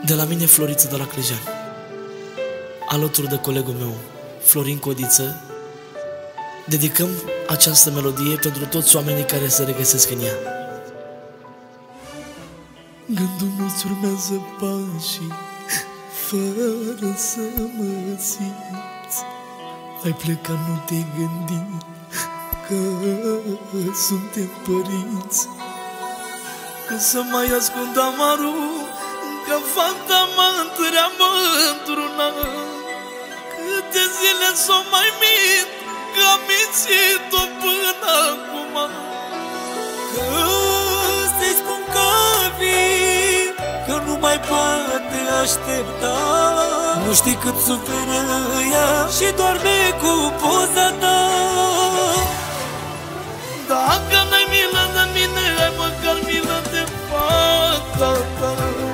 De la mine, Floriță de la Clejan, alături de colegul meu, Florin Codiță, dedicăm această melodie pentru toți oamenii care se regăsesc în ea. Gândul nu-ți urmează pașii, fără să mă simți. Ai plecat, nu te-ai gândit că suntem părinți, că să mai ascund amarul, că fata mă întreabă într-una. Câte zile s-o mai mint, că am mințit-o până acum. Că să-i spun că vin, că nu mai poate aștepta. Nu știi cât suferă ea și doarme cu poza ta. Dacă n-ai milă de mine, ai măcar milă de fata ta.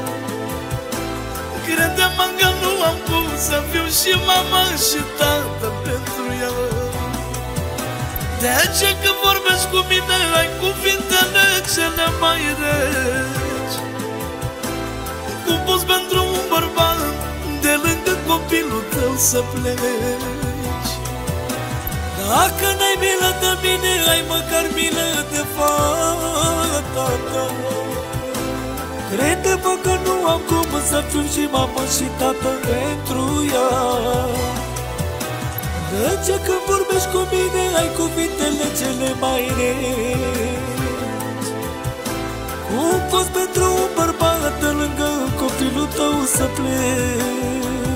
Crede-mă că nu am cum să fiu și mama și tată pentru ea. De aceea când vorbești cu mine, ai cuvintele cele mai reci. Cum poți pentru un bărbat de lângă copilul tău să pleci? Dacă n-ai milă de mine, ai măcar milă de fata ta. Crede-mă că nu am cum să fiu și mamă și tată pentru ea. De ce când vorbești cu mine, ai cuvintele cele mai reci. Cum poți pentru un bărbat de lângă copilul tău să pleci?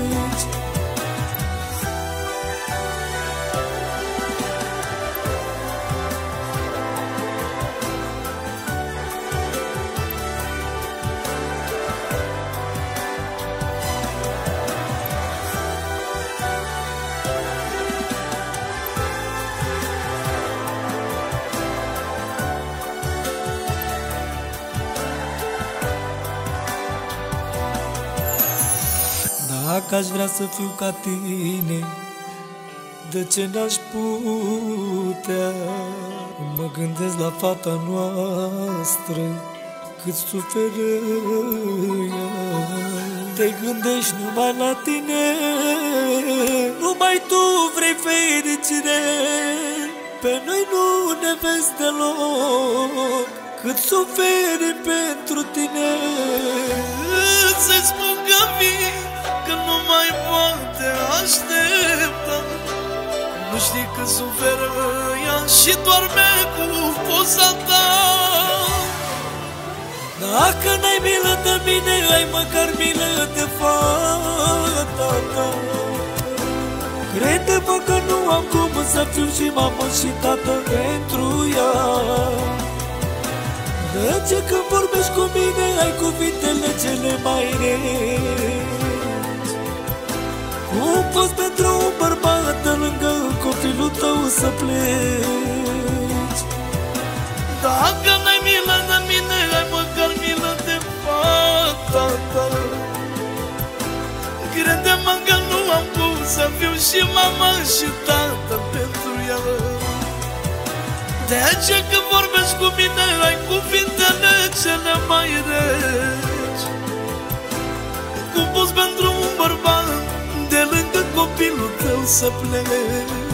Dacă aș vrea să fiu ca tine, de ce n-aș putea? Mă gândesc la fata noastră, cât suferă ea. Te gândești numai la tine, numai tu vrei fericire. Pe noi nu ne vezi deloc, cât suferi pentru tine. Să-i spun că vin, că nu mai poate aștepta. Nu știi că suferă ea și doarme cu poza ta. Dacă n-ai milă de mine, ai măcar milă de fata ta. Crede-mă că nu am cum să fiu și mamă și tată pentru ea. De ce când vorbești cu mine, ai cuvintele cele mai reci. Cum poți pentru un bărbat de lângă copilul tău să pleci? Dacă n-ai milă de mine, ai măcar milă de fata ta. Crede-mă că nu am cum să fiu și mama și tată pentru ea. De aceea când vorbești cu mine, ai cuvintele cele mai reci. Cum poți pentru un bărbat de lângă copilul tău să pleci?